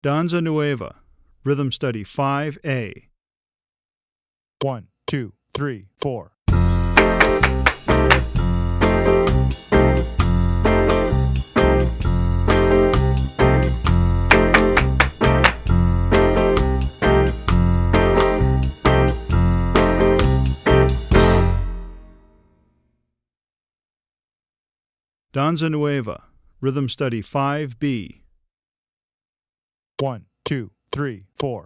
Danza Nueva, Rhythm Study 5A. 1, 2, 3, 4. Danza Nueva, Rhythm Study 5B. 1, 2, 3, 4.